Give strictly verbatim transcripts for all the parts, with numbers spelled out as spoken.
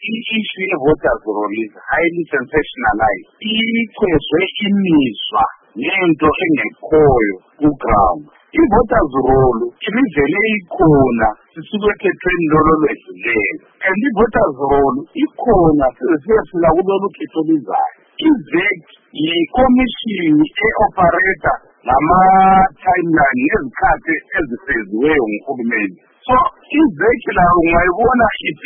i-issue ye-voters roll is highly sensationalized. Ichwezwe imizwa nento engekhoyo ku-ground. I-voters roll ibivele ikhona sisuke ekhethweni lolo lwedluleyo, and i-voters roll ikhona size siyefika kulolu khetho oluzayo. I-V E C yikomishini e-operata ngama-timeline nezikhathi ezifeziweyo nguhulumeni. So i-V E C layo ungayibona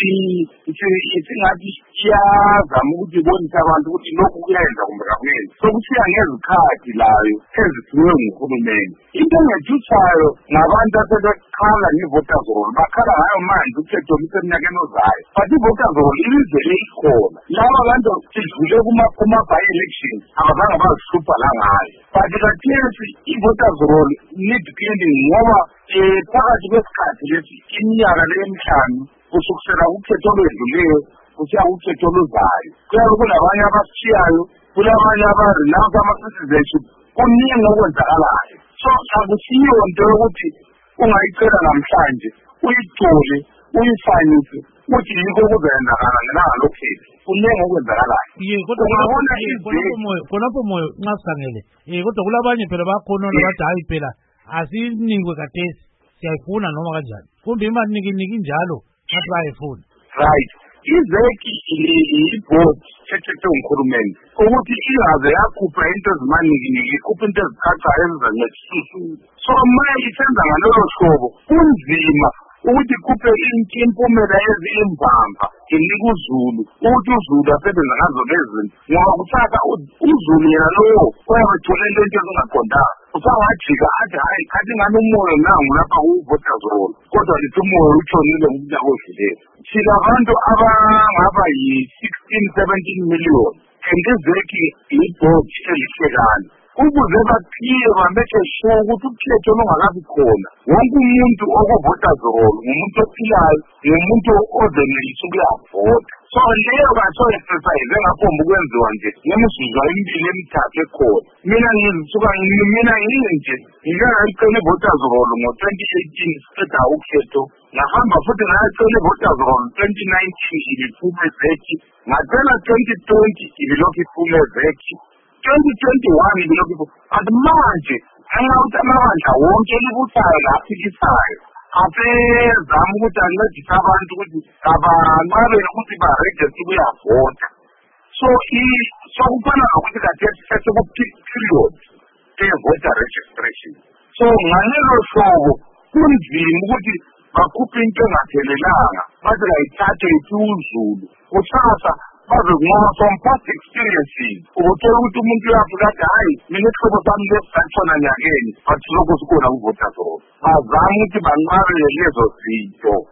isingathi iyazama ukuthi ibonise abantu ukuthi lokhu kuyenza kumbe kakuyenzi. Sokusiya ngezikhathi layo ezifakwe nguhulumeni. Into engethusayo ngabantu asebekhala nge-voters roll, bakhala ngayo manje ukhetho luseminyakeni ozayo. But i-voters roll ibivele ikhona. Laba bantu sidlule kuma-by-election abazange bazihlupha la ngayo. But khathesi i-voters roll need cleaning ngoba phakathi kwesikhathi lesi iminyaka le emihlanu kusukusela ukhetho olwedluleyo kusiya ukhetho oluzayo. Kuyabe kulabanye abasishiyayo, kulabanye aba-renounce ama-citizenship, kuningi okwenzakalayo. So akusiyo nto yokuthi ungayicela namhlanje uyithole uyifayinise ukuthi yikho kuzayenzakala ngelanga lokhetho. Kuningi okwenzakalayo. Khonapho moyo nxa sikhangele um kodwa kulabanye phela bakhonona bathi hayi phela asinikwe kathesi siyayifuna noma kanjani, kumbe imanikiniki njalo ngathi bayayifuna. Right. I-V E C yi-board ethethwe nguhulumeni ukuthi ingaze yakhupha into ezimanikiniki, ikhupha into ezicacayo ezizancedisa. So ma isenza ngalolo hlobo kunzima ukuthi ikhuphe impumela ezimbamba inika uZulu ukuthi uZulu asebenza ngazo lezi zinto, ngoba kusasa uZulu yena lowo uyabethole into ezingaqondanga. Usangajika athi hayi khathi ngani umoya nangu lapha ku-voters roll, kodwa lithi umoya utshonile ngomnyaka odluleyo. Thina abantu abangaba yi-sixteen seventeen million, and i-V E C yi-board elihlekana. Ukuze baphiye bameke sure ukuthi ukhetho lungakabi khona, wonke umuntu oku-voters roll ngumuntu ophilayo, ngumuntu ozenelisa ukuyavota. So leyo kaso exercise engaphambi ukwenziwa nje ngemisuzwa emibili emithathu ekhona. Mina ngizisuka mina nginje ngike ngayicela i-voters roll ngo-twenty eighteen siqeda ukhetho, ngahamba futhi ngayicela i-voters roll twenty nineteen ibiphume i-V E C, ngacela twenty twenty ibilokhu iphume i-V E C, twenty twenty-one ibilokhu. But manje angawuthi amabandla wonke elibusayo laphikisayo asezama ukuthi ancedise abantu ukuthi abanqabele ukuthi barejiste ukuyavota. So sokufana nokuthi kathesi seseku-period e-voter registration. So ngalelo hlobo kunzima ukuthi bakhuphe into engathelelanga baze bayithathe ithi uZulu. Kusasa baze ngoba from past experiences ubuthola ukuthi umuntu uyafika athi hayi mina isihlobo sami lesisatshona nyakeni but lokho sikhona ku-voters roll. Bazama ukuthi banqabele lezo zinto.